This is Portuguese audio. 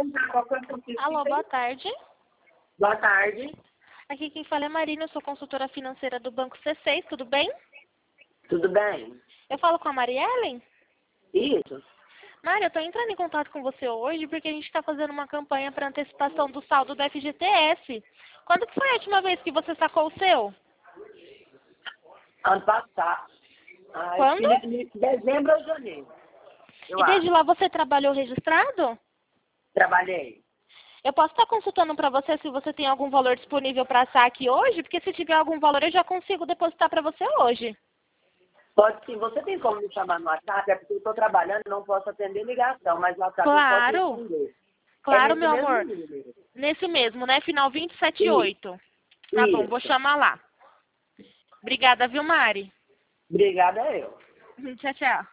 perguntar qual foi a conquista. Alô, boa tarde. Boa tarde. Aqui quem fala é Marina, eu sou consultora financeira do Banco C6, tudo bem? Tudo bem? Eu falo com a Mariellen? Isso. Mari, eu estou entrando em contato com você hoje porque a gente está fazendo uma campanha para antecipação do saldo do FGTS. Quando que foi a última vez que você sacou o seu? Ano passado. Quando? Dezembro ou janeiro. E desde lá você trabalhou registrado? Trabalhei. Eu posso estar consultando para você se você tem algum valor disponível para saque hoje? Porque se tiver algum valor eu já consigo depositar para você hoje. Pode sim. Você tem como me chamar no WhatsApp? É porque eu estou trabalhando e não posso atender ligação, mas no WhatsApp Claro. eu posso responder. Claro, É nesse meu mesmo amor. número. Nesse mesmo, né? Final 278. Tá bom, vou Isso. chamar lá. Obrigada, viu, Mari? Obrigada eu. Tchau, tchau.